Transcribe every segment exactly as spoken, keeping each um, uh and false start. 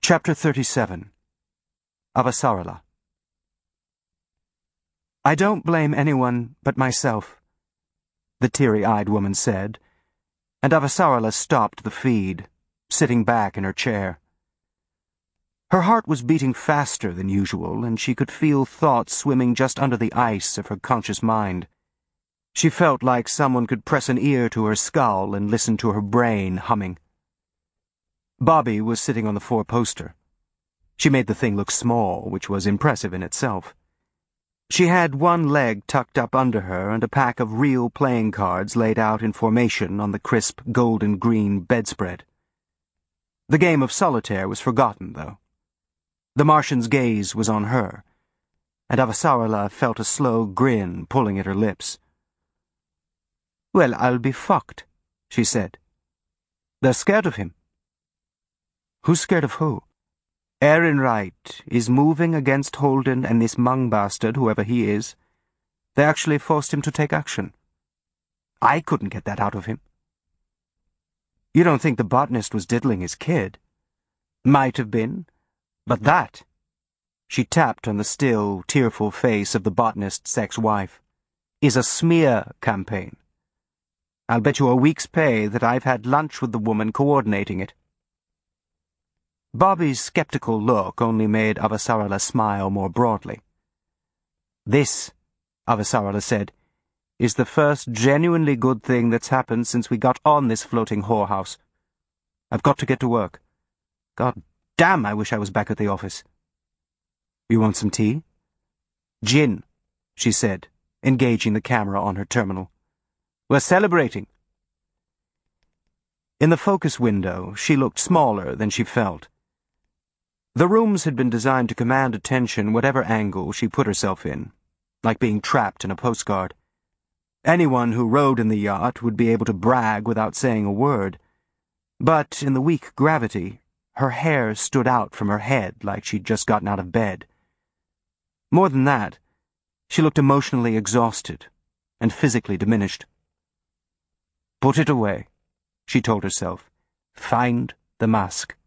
Chapter thirty-seven. Avasarala. "I don't blame anyone but myself," the teary-eyed woman said, and Avasarala stopped the feed, sitting back in her chair. Her heart was beating faster than usual, and she could feel thoughts swimming just under the ice of her conscious mind. She felt like someone could press an ear to her skull and listen to her brain humming. Bobby was sitting on the four-poster. She made the thing look small, which was impressive in itself. She had one leg tucked up under her and a pack of real playing cards laid out in formation on the crisp golden-green bedspread. The game of solitaire was forgotten, though. The Martian's gaze was on her, and Avasarala felt a slow grin pulling at her lips. "Well, I'll be fucked," she said. "They're scared of him." "Who's scared of who?" "Ehrenreich is moving against Holden and this Mung bastard, whoever he is. They actually forced him to take action. I couldn't get that out of him." "You don't think the botanist was diddling his kid?" "Might have been. But that," she tapped on the still, tearful face of the botanist's ex-wife, "is a smear campaign. I'll bet you a week's pay that I've had lunch with the woman coordinating it." Bobby's skeptical look only made Avasarala smile more broadly. "This," Avasarala said, "is the first genuinely good thing that's happened since we got on this floating whorehouse. I've got to get to work. God damn, I wish I was back at the office." "You want some tea?" "Gin," she said, engaging the camera on her terminal. "We're celebrating." In the focus window, she looked smaller than she felt. The rooms had been designed to command attention whatever angle she put herself in, like being trapped in a postcard. Anyone who rode in the yacht would be able to brag without saying a word. But in the weak gravity, her hair stood out from her head like she'd just gotten out of bed. More than that, she looked emotionally exhausted and physically diminished. "Put it away," she told herself. "Find the mask."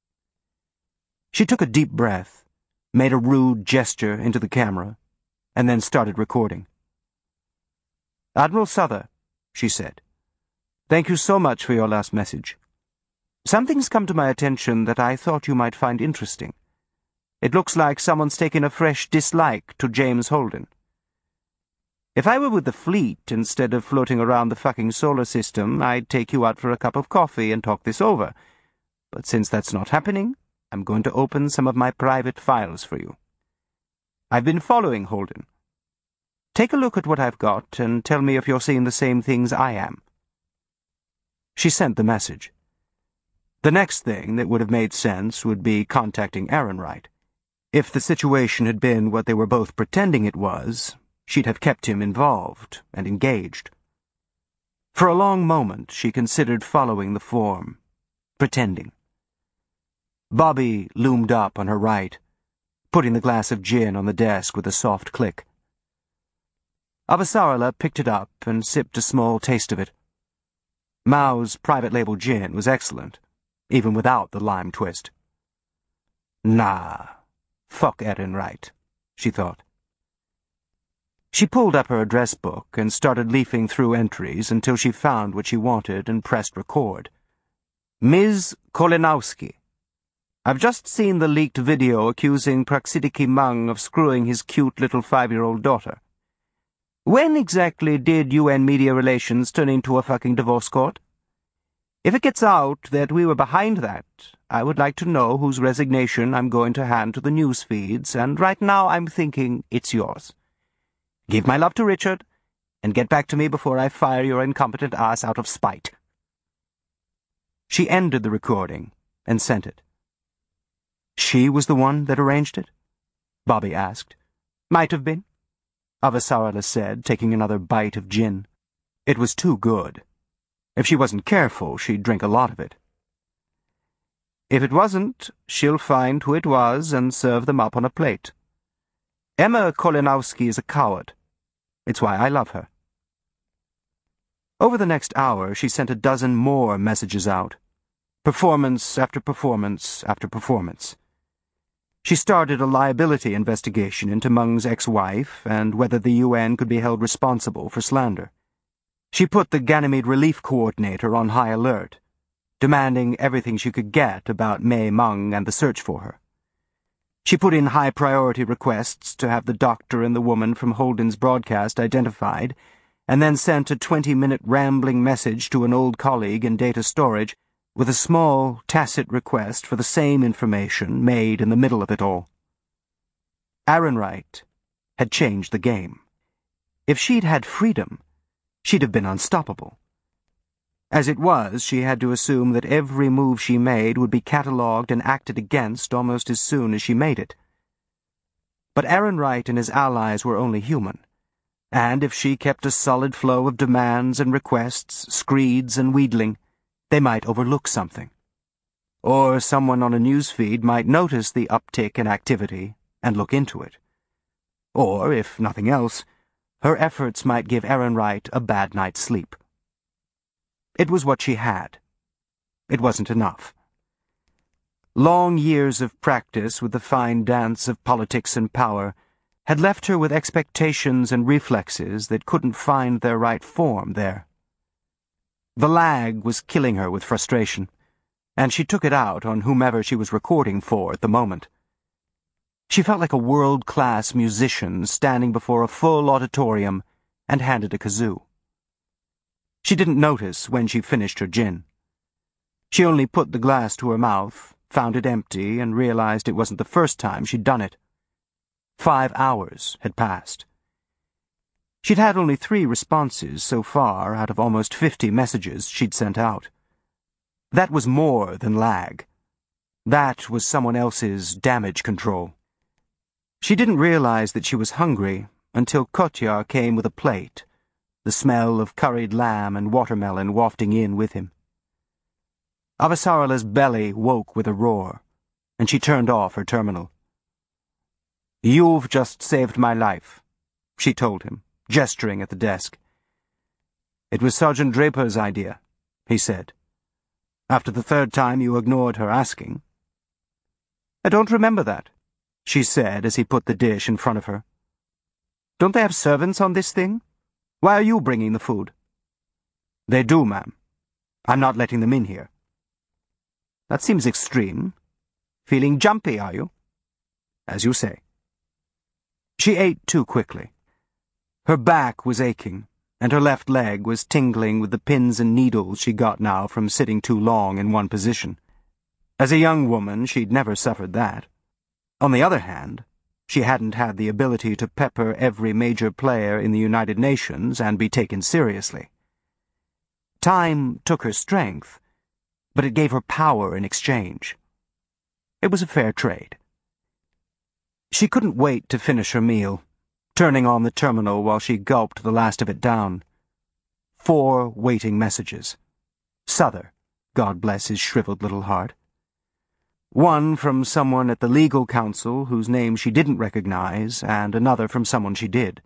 She took a deep breath, made a rude gesture into the camera, and then started recording. "Admiral Souther," she said, "thank you so much for your last message. Something's come to my attention that I thought you might find interesting. It looks like someone's taken a fresh dislike to James Holden. If I were with the fleet instead of floating around the fucking solar system, I'd take you out for a cup of coffee and talk this over. But since that's not happening, I'm going to open some of my private files for you. I've been following Holden. Take a look at what I've got and tell me if you're seeing the same things I am." She sent the message. The next thing that would have made sense would be contacting Ehrenreich. If the situation had been what they were both pretending it was, she'd have kept him involved and engaged. For a long moment she considered following the form, pretending. Bobby loomed up on her right, putting the glass of gin on the desk with a soft click. Avasarala picked it up and sipped a small taste of it. Mao's private label gin was excellent, even without the lime twist. Nah, fuck Ehrenreich, she thought. She pulled up her address book and started leafing through entries until she found what she wanted and pressed record. Miz Kolenowski. I've just seen the leaked video accusing Praxidiki Mung of screwing his cute little five-year-old daughter. When exactly did U N media relations turn into a fucking divorce court? If it gets out that we were behind that, I would like to know whose resignation I'm going to hand to the news feeds, and right now I'm thinking it's yours. Give my love to Richard, and get back to me before I fire your incompetent ass out of spite. She ended the recording and sent it. She was the one that arranged it? Bobby asked. Might have been, Avasarala said, taking another bite of gin. It was too good. If she wasn't careful, she'd drink a lot of it. If it wasn't, she'll find who it was and serve them up on a plate. Emma Kolenowski is a coward. It's why I love her. Over the next hour, she sent a dozen more messages out. Performance after performance after performance. She started a liability investigation into Meng's ex-wife and whether the U N could be held responsible for slander. She put the Ganymede Relief Coordinator on high alert, demanding everything she could get about May Meng and the search for her. She put in high-priority requests to have the doctor and the woman from Holden's broadcast identified, and then sent a twenty-minute rambling message to an old colleague in data storage with a small, tacit request for the same information made in the middle of it all. Ehrenreich had changed the game. If she'd had freedom, she'd have been unstoppable. As it was, she had to assume that every move she made would be catalogued and acted against almost as soon as she made it. But Ehrenreich and his allies were only human, and if she kept a solid flow of demands and requests, screeds and wheedling, they might overlook something. Or someone on a news feed might notice the uptick in activity and look into it. Or, if nothing else, her efforts might give Ehrenreich a bad night's sleep. It was what she had. It wasn't enough. Long years of practice with the fine dance of politics and power had left her with expectations and reflexes that couldn't find their right form there. The lag was killing her with frustration, and she took it out on whomever she was recording for at the moment. She felt like a world-class musician standing before a full auditorium and handed a kazoo. She didn't notice when she finished her gin. She only put the glass to her mouth, found it empty, and realized it wasn't the first time she'd done it. Five hours had passed. She'd had only three responses so far out of almost fifty messages she'd sent out. That was more than lag. That was someone else's damage control. She didn't realize that she was hungry until Kotya came with a plate, the smell of curried lamb and watermelon wafting in with him. Avasarala's belly woke with a roar, and she turned off her terminal. "You've just saved my life," she told him, gesturing at the desk. "It was Sergeant Draper's idea," he said. "After the third time you ignored her asking." "I don't remember that," she said as he put the dish in front of her. "Don't they have servants on this thing? Why are you bringing the food?" "They do, ma'am. I'm not letting them in here." "That seems extreme. Feeling jumpy, are you?" "As you say." She ate too quickly. Her back was aching, and her left leg was tingling with the pins and needles she got now from sitting too long in one position. As a young woman, she'd never suffered that. On the other hand, she hadn't had the ability to pepper every major player in the United Nations and be taken seriously. Time took her strength, but it gave her power in exchange. It was a fair trade. She couldn't wait to finish her meal, turning on the terminal while she gulped the last of it down. Four waiting messages. Souther, God bless his shriveled little heart. One from someone at the legal council whose name she didn't recognize, and another from someone she did.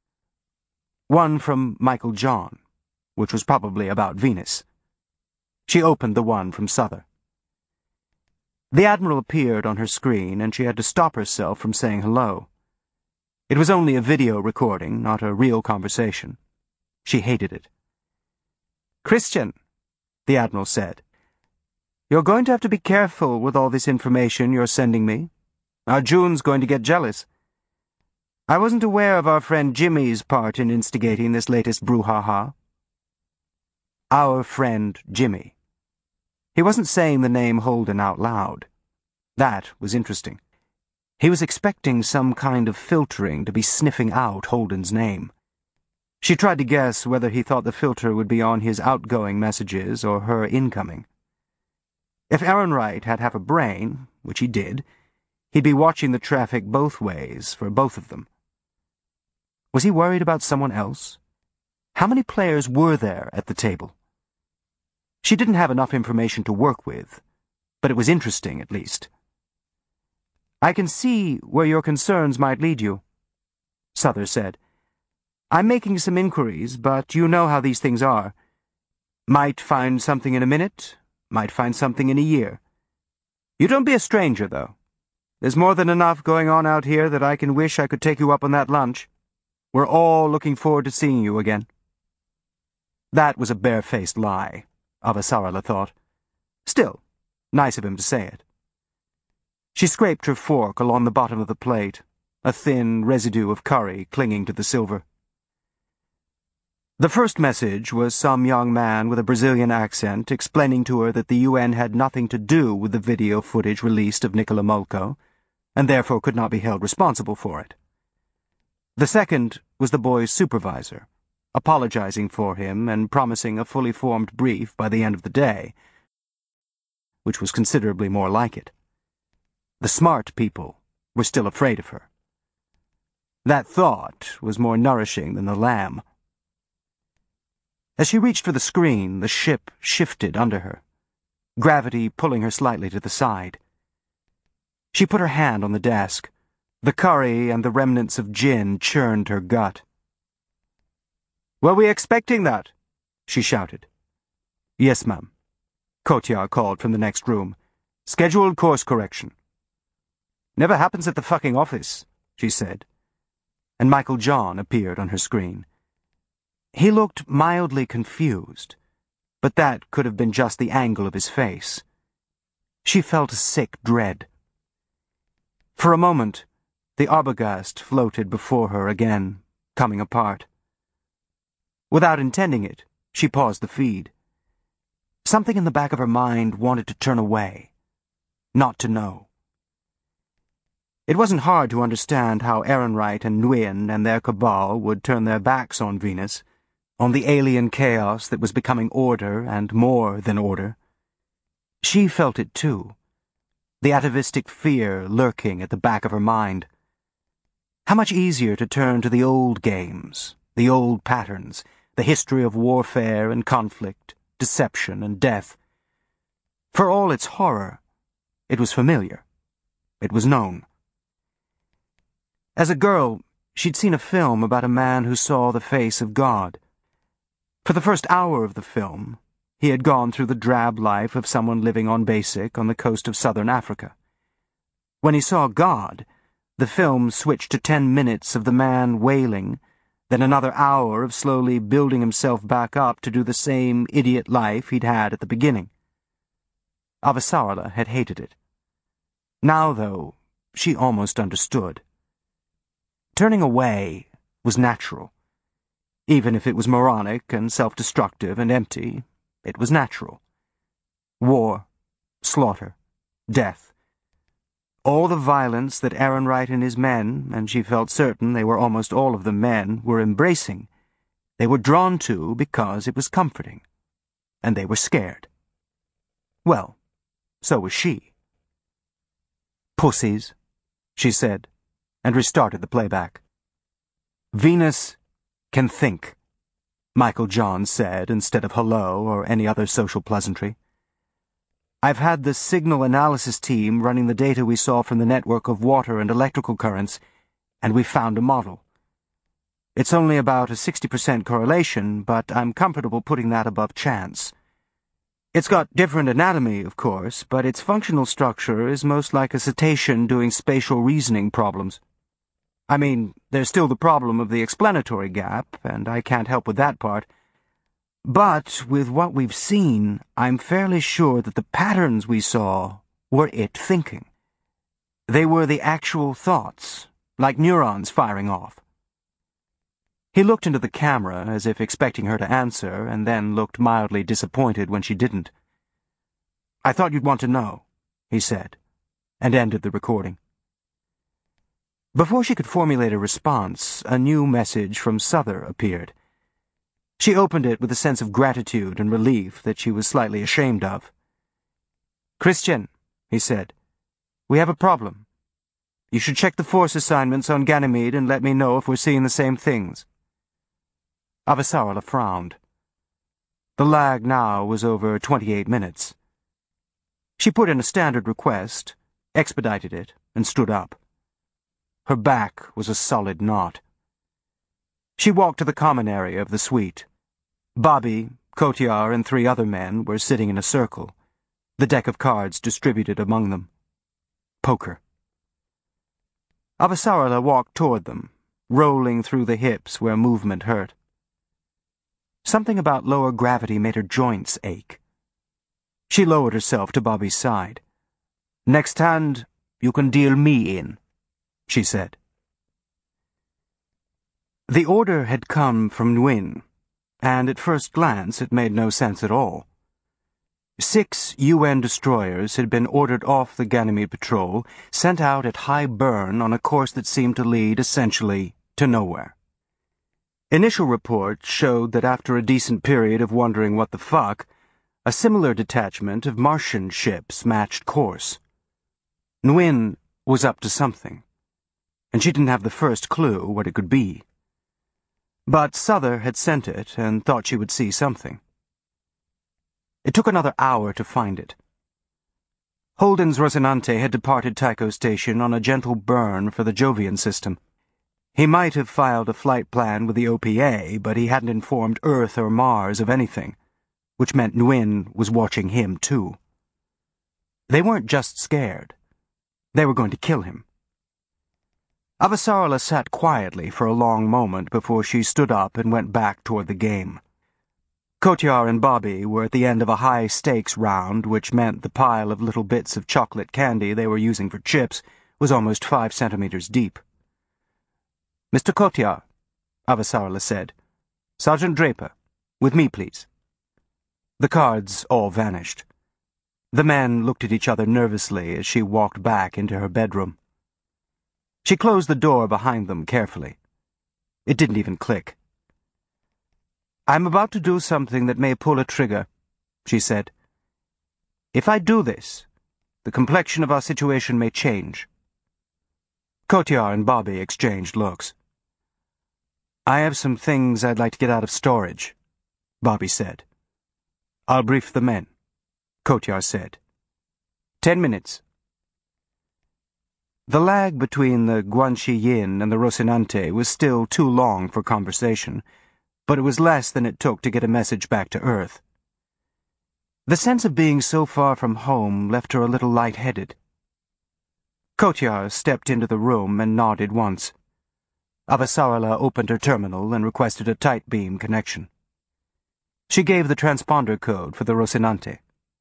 One from Michael John, which was probably about Venus. She opened the one from Souther. The Admiral appeared on her screen, and she had to stop herself from saying hello. It was only a video recording, not a real conversation. She hated it. "Christian," the Admiral said, "you're going to have to be careful with all this information you're sending me. Arjun's going to get jealous. I wasn't aware of our friend Jimmy's part in instigating this latest brouhaha." Our friend Jimmy. He wasn't saying the name Holden out loud. That was interesting. He was expecting some kind of filtering to be sniffing out Holden's name. She tried to guess whether he thought the filter would be on his outgoing messages or her incoming. If Ehrenreich had half a brain, which he did, he'd be watching the traffic both ways for both of them. Was he worried about someone else? How many players were there at the table? She didn't have enough information to work with, but it was interesting at least. "I can see where your concerns might lead you," Souther said. "I'm making some inquiries, but you know how these things are. Might find something in a minute, Might find something in a year. You don't be a stranger, though. There's more than enough going on out here that I can wish I could take you up on that lunch. We're all looking forward to seeing you again." That was a bare-faced lie, Avasarala thought. Still, nice of him to say it. She scraped her fork along the bottom of the plate, a thin residue of curry clinging to the silver. The first message was some young man with a Brazilian accent explaining to her that the U N had nothing to do with the video footage released of Nicola Mulko, and therefore could not be held responsible for it. The second was the boy's supervisor, apologizing for him and promising a fully formed brief by the end of the day, which was considerably more like it. The smart people were still afraid of her. That thought was more nourishing than the lamb. As she reached for the screen, the ship shifted under her, gravity pulling her slightly to the side. She put her hand on the desk. The curry and the remnants of gin churned her gut. "Were we expecting that?" she shouted. "Yes, ma'am," Kotyar called from the next room. "Scheduled course correction." "Never happens at the fucking office," she said. And Michael John appeared on her screen. He looked mildly confused, but that could have been just the angle of his face. She felt a sick dread. For a moment, the Arbogast floated before her again, coming apart. Without intending it, she paused the feed. Something in the back of her mind wanted to turn away, not to know. It wasn't hard to understand how Ehrenreich and Nguyen and their cabal would turn their backs on Venus, on the alien chaos that was becoming order and more than order. She felt it too, the atavistic fear lurking at the back of her mind. How much easier to turn to the old games, the old patterns, the history of warfare and conflict, deception and death. For all its horror, it was familiar. It was known. As a girl, she'd seen a film about a man who saw the face of God. For the first hour of the film, he had gone through the drab life of someone living on basic on the coast of southern Africa. When he saw God, the film switched to ten minutes of the man wailing, then another hour of slowly building himself back up to do the same idiot life he'd had at the beginning. Avasarala had hated it. Now, though, she almost understood. Turning away was natural. Even if it was moronic and self-destructive and empty, it was natural. War, slaughter, death. All the violence that Ehrenreich and his men, and she felt certain they were almost all of them men, were embracing, they were drawn to because it was comforting. And they were scared. Well, so was she. "Pussies," she said, and restarted the playback. "Venus can think," Michael John said instead of hello or any other social pleasantry. "I've had the signal analysis team running the data we saw from the network of water and electrical currents, and we found a model. It's only about a sixty percent correlation, but I'm comfortable putting that above chance. It's got different anatomy, of course, but its functional structure is most like a cetacean doing spatial reasoning problems. I mean, there's still the problem of the explanatory gap, and I can't help with that part. But with what we've seen, I'm fairly sure that the patterns we saw were it thinking. They were the actual thoughts, like neurons firing off." He looked into the camera as if expecting her to answer, and then looked mildly disappointed when she didn't. "I thought you'd want to know," he said, and ended the recording. Before she could formulate a response, a new message from Souther appeared. She opened it with a sense of gratitude and relief that she was slightly ashamed of. "Christian," he said, "we have a problem. You should check the force assignments on Ganymede and let me know if we're seeing the same things." Avasarala frowned. The lag now was over twenty-eight minutes. She put in a standard request, expedited it, and stood up. Her back was a solid knot. She walked to the common area of the suite. Bobby, Kotyar, and three other men were sitting in a circle. the deck of cards distributed among them. Poker. Avasarala walked toward them, rolling through the hips where movement hurt. Something about lower gravity made her joints ache. She lowered herself to Bobby's side. "Next hand, you can deal me in," she said. The order had come from Nguyen, and at first glance it made no sense at all. Six U N destroyers had been ordered off the Ganymede patrol, sent out at high burn on a course that seemed to lead, essentially, to nowhere. Initial reports showed that after a decent period of wondering what the fuck, a similar detachment of Martian ships matched course. Nguyen was up to something, and she didn't have the first clue what it could be. But Souther had sent it and thought she would see something. It took another hour to find it. Holden's Rocinante had departed Tycho Station on a gentle burn for the Jovian system. He might have filed a flight plan with the O P A, but he hadn't informed Earth or Mars of anything, which meant Nguyen was watching him too. They weren't just scared. They were going to kill him. Avasarala sat quietly for a long moment before she stood up and went back toward the game. Kotyar and Bobby were at the end of a high-stakes round, which meant the pile of little bits of chocolate candy they were using for chips was almost five centimeters deep. "Mister Kotyar," Avasarala said. "Sergeant Draper, with me, please." The cards all vanished. The men looked at each other nervously as she walked back into her bedroom. She closed the door behind them carefully. It didn't even click. "I'm about to do something that may pull a trigger," she said. "If I do this, the complexion of our situation may change." Kotyar and Bobby exchanged looks. "I have some things I'd like to get out of storage," Bobby said. "I'll brief the men," Kotyar said. Ten minutes." The lag between the Guanxi Yin and the Rocinante was still too long for conversation, but it was less than it took to get a message back to Earth. The sense of being so far from home left her a little lightheaded. Kotyar stepped into the room and nodded once. Avasarala opened her terminal and requested a tight beam connection. She gave the transponder code for the Rocinante.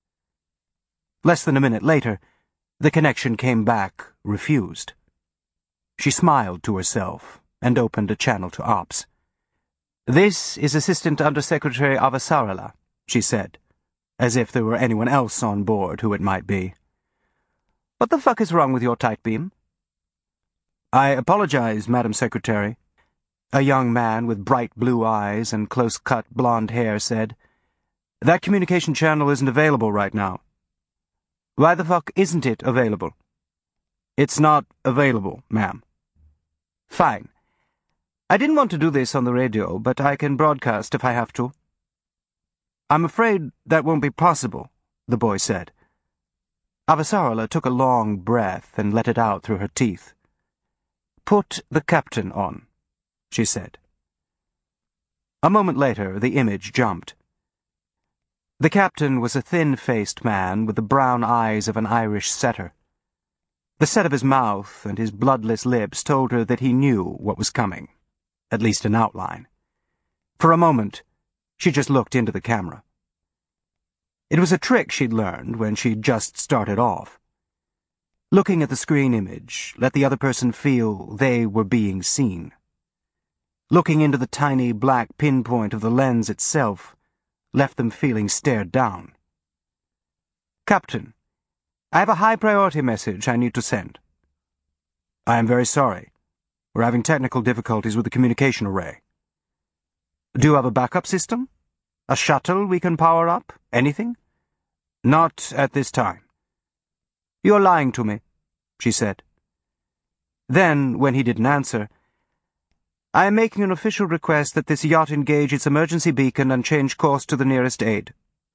Less than a minute later, the connection came back refused. She smiled to herself and opened a channel to Ops. "This is Assistant Undersecretary Avasarala," she said, as if there were anyone else on board who it might be. "What the fuck is wrong with your tight beam?" "I apologize, Madam Secretary," a young man with bright blue eyes and close-cut blonde hair said. "That communication channel isn't available right now." "Why the fuck isn't it available?" "It's not available, ma'am." "Fine. I didn't want to do this on the radio, but I can broadcast if I have to." "I'm afraid that won't be possible," the boy said. Avasarala took a long breath and let it out through her teeth. "Put the captain on," she said. A moment later, the image jumped. The captain was a thin-faced man with the brown eyes of an Irish setter. The set of his mouth and his bloodless lips told her that he knew what was coming, at least in outline. For a moment, she just looked into the camera. It was a trick she'd learned when she'd just started off. Looking at the screen image let the other person feel they were being seen. Looking into the tiny black pinpoint of the lens itself left them feeling stared down. "Captain, I have a high-priority message I need to send." "I am very sorry. We're having technical difficulties with the communication array." "Do you have a backup system? A shuttle we can power up? Anything?" "Not at this time." "You're lying to me," she said. Then, when he didn't answer, "I am making an official request that this yacht engage its emergency beacon and change course to the nearest aid."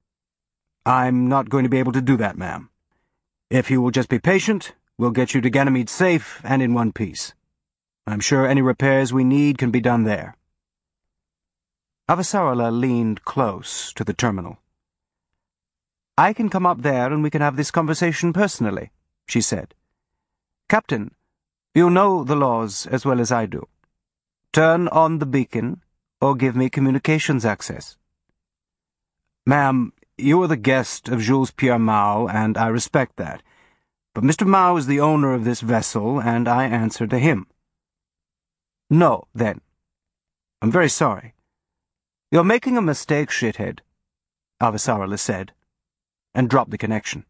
"I'm not going to be able to do that, ma'am. If you will just be patient, we'll get you to Ganymede safe and in one piece. I'm sure any repairs we need can be done there." Avasarala leaned close to the terminal. I can come up there and we can have this conversation personally, she said. Captain, you know the laws as well as I do. Turn on the beacon, or give me communications access. Ma'am, you are the guest of Jules Pierre Mao, and I respect that. But Mister Mao is the owner of this vessel, and I answer to him. No, then. I'm very sorry. You're making a mistake, shithead, Avasarala said, and dropped the connection.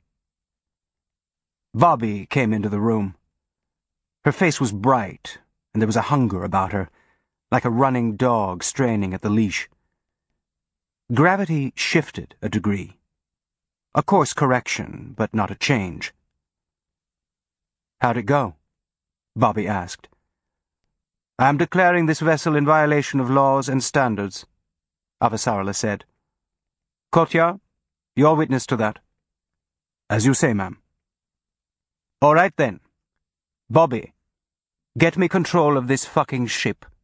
Bobby came into the room. Her face was bright, and there was a hunger about her, like a running dog straining at the leash. Gravity shifted a degree. A course correction, but not a change. How'd it go? Bobby asked. I am declaring this vessel in violation of laws and standards, Avasarala said. Kotya, you're witness to that. As you say, ma'am. All right, then. Bobby, get me control of this fucking ship.